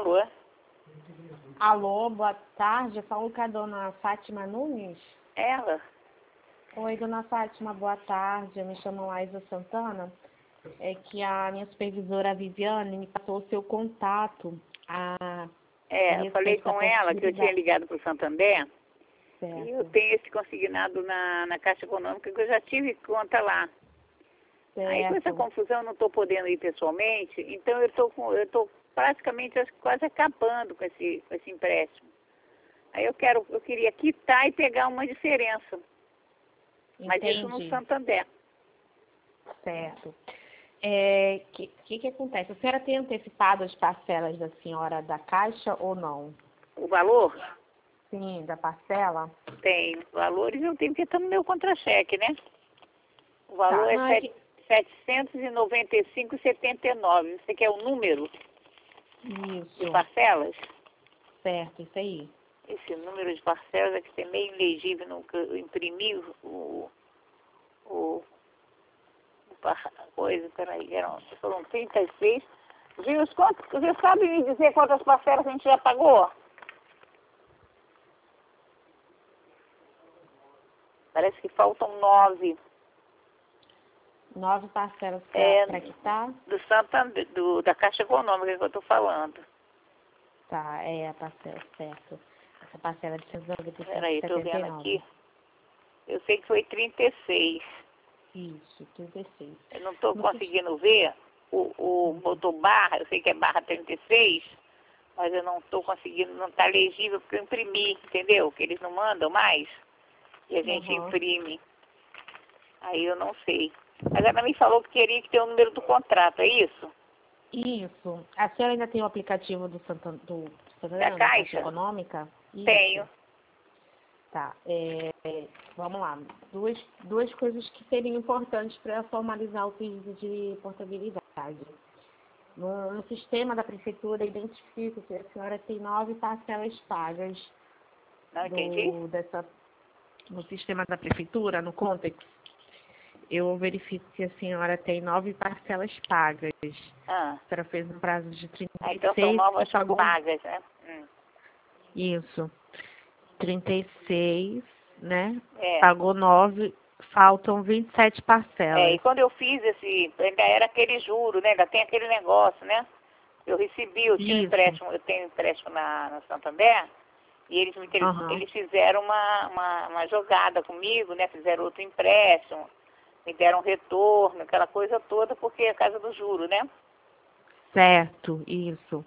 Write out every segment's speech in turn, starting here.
Alô? Alô, boa tarde. Eu falo com a dona Fátima Nunes. Ela? Oi, dona Fátima, boa tarde. Eu me chamo Laísa Santana. É que a minha supervisora, a Viviane, me passou o seu contato. Eu falei com ela que eu tinha ligado para o Santander. Certo. E eu tenho esse consignado na Caixa Econômica, que eu já tive conta lá. Certo. Aí com essa confusão eu não estou podendo ir pessoalmente, então eu estou praticamente quase acabando com esse empréstimo. Aí eu queria quitar e pegar uma diferença. Mas isso no Santander. Certo. Que acontece? A senhora tem antecipado as parcelas da senhora da Caixa ou não? O valor? Sim, da parcela? Tem valores, eu tenho que estar no meu contra-cheque, né? O valor Tá. é 795,79. Você quer o número Isso. de parcelas? Certo, isso aí. Esse número de parcelas é que é meio ilegível, nunca eu imprimi coisa, peraí, foram 36. Você sabe me dizer quantas parcelas a gente já pagou? Parece que faltam 9. 9 parcelas para quitar? Do Santander, da Caixa Econômica que eu estou falando. Tá, é a parcela, certo. Essa parcela de 195,79. Peraí, estou vendo aqui. Eu sei que foi 36. Isso, 36. Eu não estou conseguindo ver o motor barra, eu sei que é barra 36, mas eu não estou conseguindo, não está legível porque eu imprimi, entendeu? Que eles não mandam mais. E a gente imprime. Aí eu não sei. Mas ela me falou que queria que tenha o número do contrato, é isso? Isso. A senhora ainda tem o aplicativo do Santander, Da Caixa Econômica? Isso. Tenho. Tá. Vamos lá. Duas coisas que seriam importantes para formalizar o pedido de portabilidade. No sistema da prefeitura, identifica que a senhora tem 9 parcelas pagas. Não entendi? No sistema da prefeitura, no Contex, eu verifico que a senhora tem 9 parcelas pagas. A senhora fez um prazo de 36. Então são novas pagou... pagas, né? Isso. 36, né? É. Pagou 9, faltam 27 parcelas. E quando eu fiz ainda era aquele juro, né? Ainda tem aquele negócio, né? Eu tenho empréstimo na Santander, e eles fizeram uma jogada comigo, né? Fizeram outro empréstimo, me deram retorno, aquela coisa toda, porque é a casa do juro, né? Certo, isso.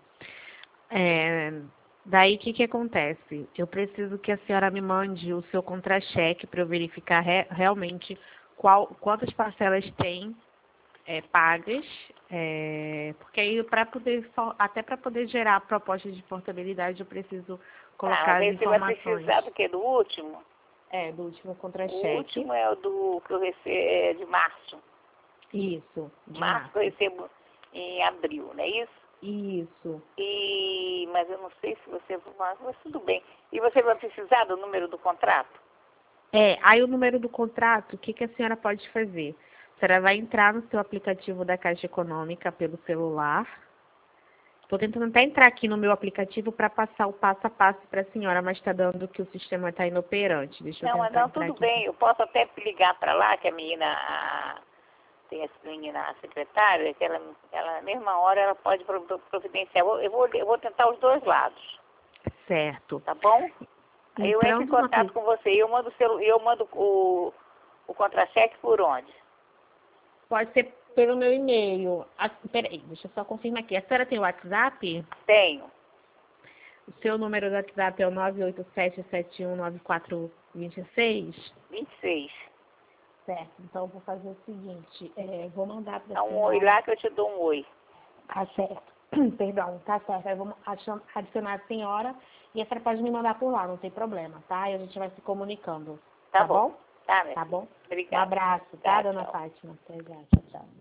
Daí o que acontece? Eu preciso que a senhora me mande o seu contra-cheque para eu verificar realmente quantas parcelas tem pagas, porque aí até para poder gerar a proposta de portabilidade eu preciso colocar as informações. Você vai precisar do quê? Do último? Do último contra-cheque. O último é o do que eu recebo de março. Isso, de março. Eu recebo em abril, não é isso? Isso. Mas eu não sei se mas tudo bem. E você vai precisar do número do contrato? Aí o número do contrato, o que a senhora pode fazer? A senhora vai entrar no seu aplicativo da Caixa Econômica pelo celular. Estou tentando até entrar aqui no meu aplicativo para passar o passo a passo para a senhora, mas está dando que o sistema está inoperante. Deixa eu tentar entrar tudo aqui. Bem. Eu posso até ligar para lá, que a menina... Tem essa menina, a secretária, que ela na mesma hora ela pode providenciar. Eu vou tentar os dois lados. Certo. Tá bom? Aí eu entro em contato com você e eu mando o contra-cheque por onde? Pode ser pelo meu e-mail. Peraí, deixa eu só confirmar aqui. A senhora tem o WhatsApp? Tenho. O seu número do WhatsApp é o 987719426? 26. Certo, então eu vou fazer o seguinte, vou mandar para Dá um oi lá que eu te dou um oi. Tá certo, perdão, tá certo, eu vou adicionar a senhora e a senhora pode me mandar por lá, não tem problema, tá? E a gente vai se comunicando, tá bom? Tá, Tá bom? Obrigada. Um abraço, tá, dona Fátima? Até já, tchau.